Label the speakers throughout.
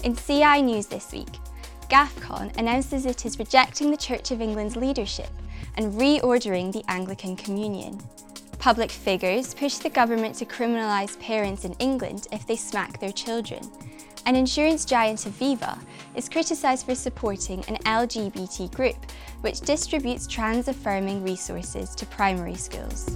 Speaker 1: In CI News this week, GAFCON announces it is rejecting the Church of England's leadership and reordering the Anglican Communion. Public figures push the government to criminalise parents in England if they smack their children. And insurance giant Aviva is criticised for supporting an LGBT group which distributes trans-affirming resources to primary schools.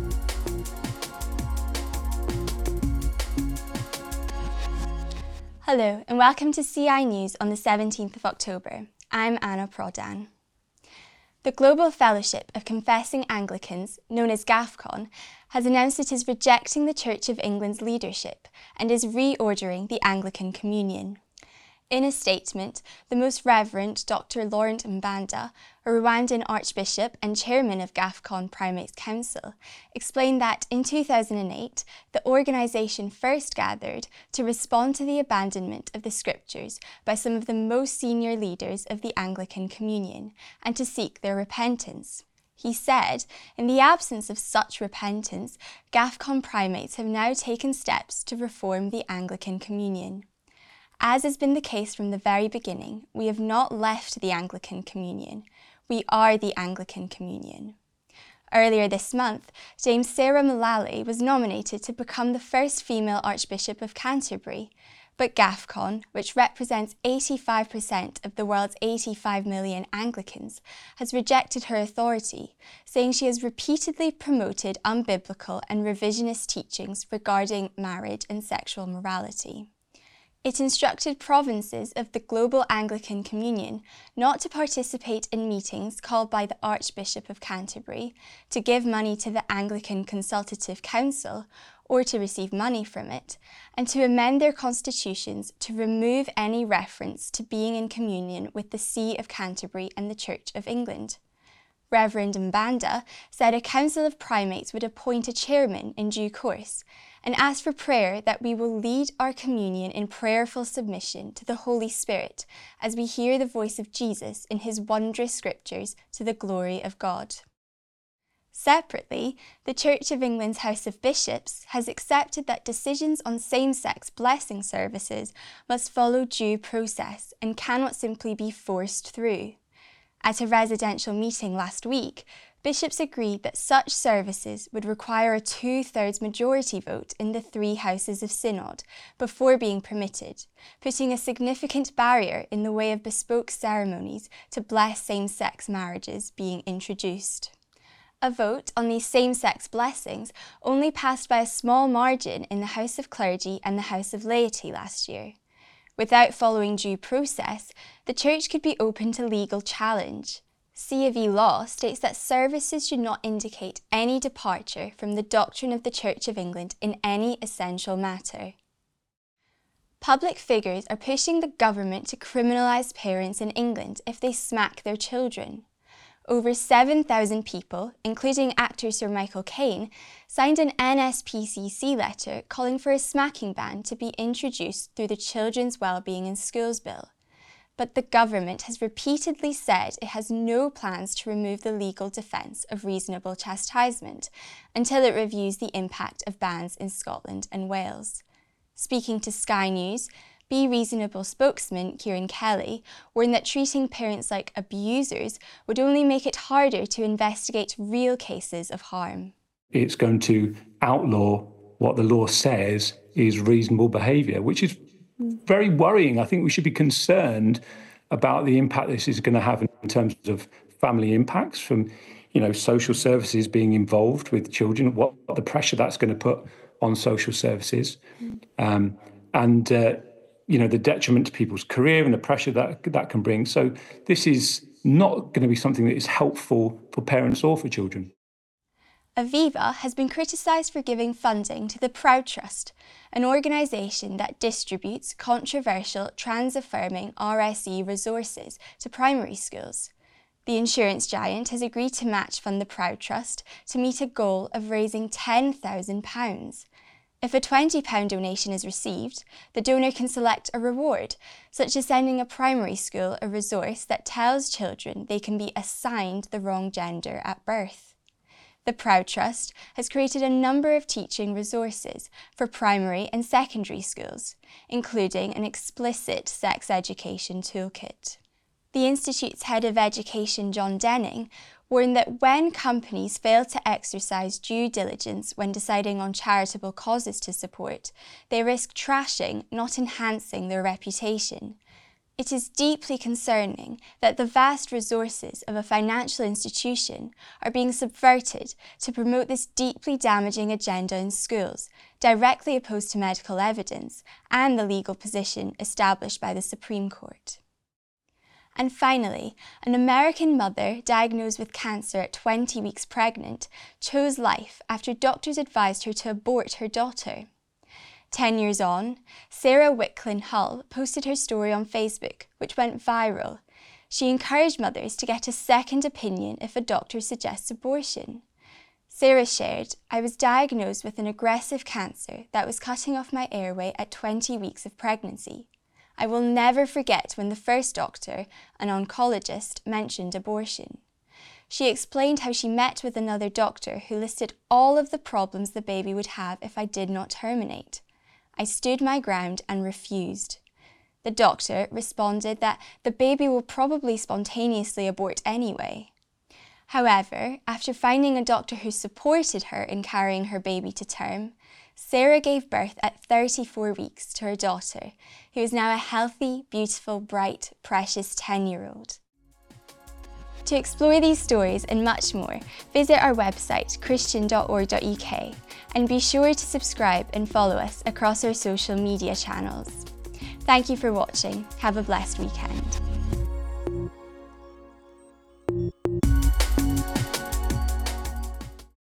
Speaker 1: Hello and welcome to CI News on the 17th of October. I'm Anna Prodan. The Global Fellowship of Confessing Anglicans, known as GAFCON, has announced it is rejecting the Church of England's leadership and is reordering the Anglican Communion. In a statement, the Most Reverend Dr. Laurent Mbanda, a Rwandan Archbishop and Chairman of GAFCON Primates Council, explained that in 2008, the organisation first gathered to respond to the abandonment of the Scriptures by some of the most senior leaders of the Anglican Communion and to seek their repentance. He said, in the absence of such repentance, GAFCON Primates have now taken steps to reform the Anglican Communion. As has been the case from the very beginning, we have not left the Anglican Communion. We are the Anglican Communion. Earlier this month, Dame Sarah Mullally was nominated to become the first female Archbishop of Canterbury, but GAFCON, which represents 85% of the world's 85 million Anglicans, has rejected her authority, saying she has repeatedly promoted unbiblical and revisionist teachings regarding marriage and sexual morality. It instructed provinces of the Global Anglican Communion not to participate in meetings called by the Archbishop of Canterbury, to give money to the Anglican Consultative Council, or to receive money from it, and to amend their constitutions to remove any reference to being in communion with the See of Canterbury and the Church of England. Reverend Mbanda said a council of primates would appoint a chairman in due course, and asked for prayer that we will lead our communion in prayerful submission to the Holy Spirit as we hear the voice of Jesus in his wondrous scriptures to the glory of God. Separately, the Church of England's House of Bishops has accepted that decisions on same-sex blessing services must follow due process and cannot simply be forced through. At a residential meeting last week, bishops agreed that such services would require a 2/3 majority vote in the three houses of synod before being permitted, putting a significant barrier in the way of bespoke ceremonies to bless same-sex marriages being introduced. A vote on these same-sex blessings only passed by a small margin in the House of Clergy and the House of Laity last year. Without following due process, the Church could be open to legal challenge. CAV law states that services should not indicate any departure from the doctrine of the Church of England in any essential matter. Public figures are pushing the government to criminalise parents in England if they smack their children. Over 7,000 people, including actor Sir Michael Caine, signed an NSPCC letter calling for a smacking ban to be introduced through the Children's Wellbeing in Schools Bill. But the government has repeatedly said it has no plans to remove the legal defence of reasonable chastisement until it reviews the impact of bans in Scotland and Wales. Speaking to Sky News, Be Reasonable spokesman Kieran Kelly warned that treating parents like abusers would only make it harder to investigate real cases of harm.
Speaker 2: It's going to outlaw what the law says is reasonable behaviour, which is very worrying. I think we should be concerned about the impact this is going to have in terms of family impacts from, social services being involved with children, what the pressure that's going to put on social services, the detriment to people's career and the pressure that can bring. So this is not going to be something that is helpful for parents or for children.
Speaker 1: Aviva has been criticised for giving funding to the Proud Trust, an organisation that distributes controversial trans-affirming RSE resources to primary schools. The insurance giant has agreed to match fund the Proud Trust to meet a goal of raising £10,000. If a £20 donation is received, the donor can select a reward, such as sending a primary school a resource that tells children they can be assigned the wrong gender at birth. The Proud Trust has created a number of teaching resources for primary and secondary schools, including an explicit sex education toolkit. The Institute's Head of Education, John Denning, warned that when companies fail to exercise due diligence when deciding on charitable causes to support, they risk trashing, not enhancing their reputation. It is deeply concerning that the vast resources of a financial institution are being subverted to promote this deeply damaging agenda in schools, directly opposed to medical evidence and the legal position established by the Supreme Court. And finally, an American mother diagnosed with cancer at 20 weeks pregnant chose life after doctors advised her to abort her daughter. 10 years on, Sarah Wicklin Hull posted her story on Facebook, which went viral. She encouraged mothers to get a second opinion if a doctor suggests abortion. Sarah shared, "I was diagnosed with an aggressive cancer that was cutting off my airway at 20 weeks of pregnancy. I will never forget when the first doctor, an oncologist, mentioned abortion." She explained how she met with another doctor who listed all of the problems the baby would have if I did not terminate. I stood my ground and refused. The doctor responded that the baby will probably spontaneously abort anyway. However, after finding a doctor who supported her in carrying her baby to term, Sarah gave birth at 34 weeks to her daughter, who is now a healthy, beautiful, bright, precious 10-year-old. To explore these stories and much more, visit our website christian.org.uk and be sure to subscribe and follow us across our social media channels. Thank you for watching. Have a blessed weekend.